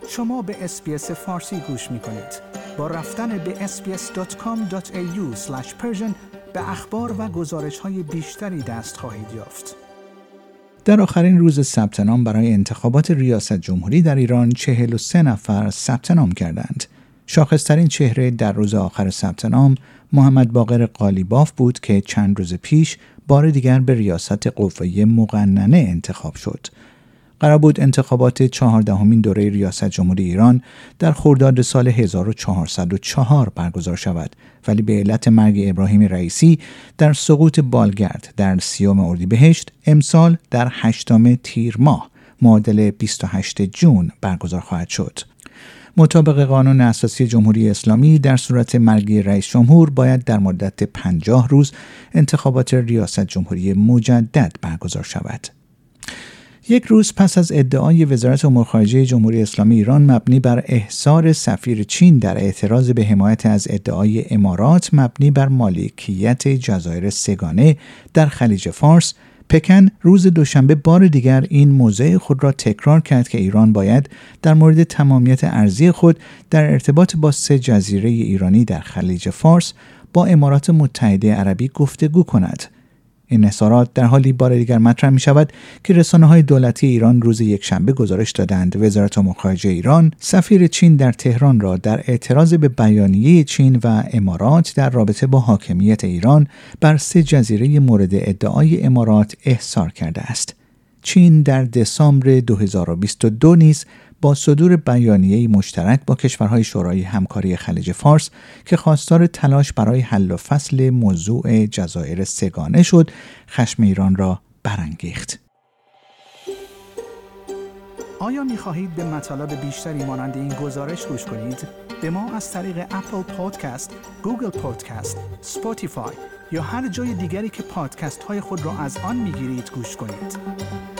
شما به اس‌بی‌اس فارسی گوش می‌کنید. با رفتن به sbs.com.au/persian به اخبار و گزارش‌های بیشتری دست خواهید یافت. در آخرین روز ثبت نام برای انتخابات ریاست جمهوری در ایران 43 نفر ثبت نام کردند. شاخص‌ترین چهره در روز آخر ثبت نام محمد باقر قالیباف بود که چند روز پیش بار دیگر به ریاست قوه مقننه انتخاب شد. قرار بود انتخابات 14مین دوره ریاست جمهوری ایران در خرداد سال 1404 برگزار شود، ولی به علت مرگ ابراهیم رئیسی در سقوط بالگرد در 30 اردیبهشت امسال در 8 تیر ماه معادل 28 جون برگزار خواهد شد. مطابق قانون اساسی جمهوری اسلامی در صورت مرگ رئیس جمهور باید در مدت 50 روز انتخابات ریاست جمهوری مجدد برگزار شود. یک روز پس از ادعای وزارت امور خارجه جمهوری اسلامی ایران مبنی بر احضار سفیر چین در اعتراض به حمایت از ادعای امارات مبنی بر مالکیت جزایر سگانه در خلیج فارس، پکن روز دوشنبه بار دیگر این موضع خود را تکرار کرد که ایران باید در مورد تمامیت ارضی خود در ارتباط با 3 جزیره ایرانی در خلیج فارس با امارات متحده عربی گفتگو کند. این اظهارات در حالی بار دیگر مطرح می شود که رسانه‌های دولتی ایران روز یکشنبه گزارش دادند وزارت امور خارجه ایران سفیر چین در تهران را در اعتراض به بیانیه چین و امارات در رابطه با حاکمیت ایران بر 3 جزیره مورد ادعای امارات احضار کرده است. چین در دسامبر 2022 نیز با صدور بیانیه‌ای مشترک با کشورهای شورای همکاری خلیج فارس که خواستار تلاش برای حل و فصل موضوع جزایر سگانه شد، خشم ایران را برانگیخت. آیا می‌خواهید به مطالب بیشتری مانند این گزارش گوش کنید؟ به ما از طریق اپل پادکست، گوگل پادکست، اسپاتیفای یا هر جای دیگری که پادکست‌های خود را از آن می‌گیرید گوش کنید.